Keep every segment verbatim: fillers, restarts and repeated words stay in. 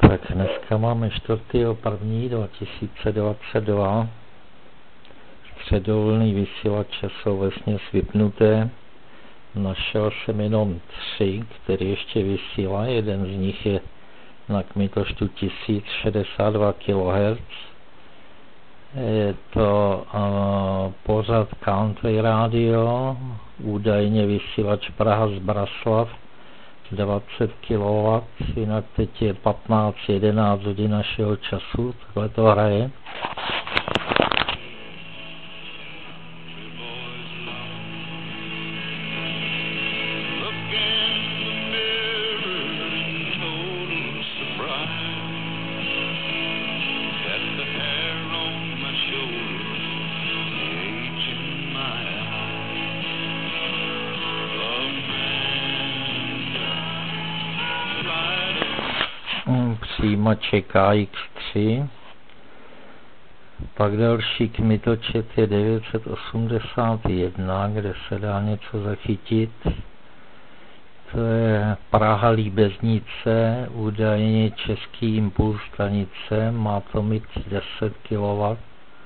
Tak dneska máme čtvrtého prvního dva tisíce dvacet dva. Středovlný vysílače jsou vesměs vypnuté. Našel jsem jenom tři, který ještě vysílá. Jeden z nich je na kmitočtu tisíc šedesát dva kilohertzů. Je to uh, pořad Country Radio, údajně vysílač Praha z Braslav, dvacet kilowattů, jinak teď je patnáct jedenáct hodin našeho času, takhle to hraje. Přijímače K X tři, pak další kmitočet je devět set osmdesát jedna, kde se dá něco zachytit. To je Praha Líbeznice, údajně Český impuls stanice, má to mít deset kilowattů.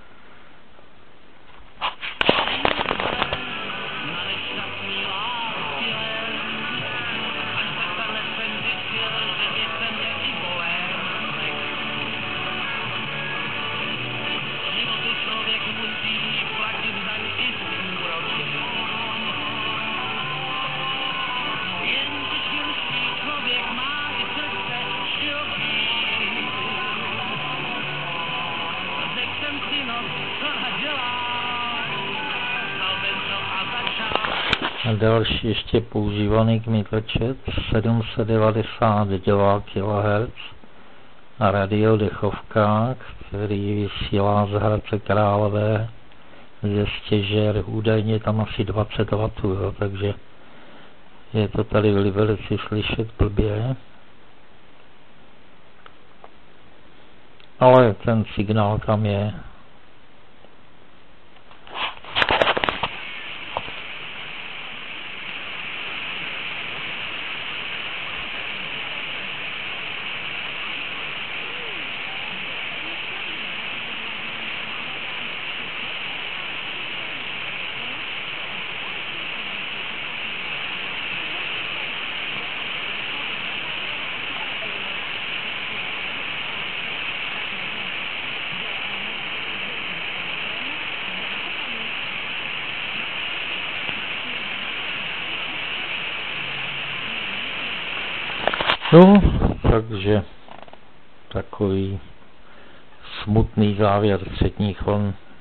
A další ještě používaný kmitočet sedm set devadesát dva kilohertzů a Radio Dechovka, který vysílá z Hradce Králové ze Stěžer, údajně tam asi dvacet wattů, jo, takže je to tady v Liberci slyšet blbě. Ale ten signál tam je. No, takže takový smutný závěr třetích vln.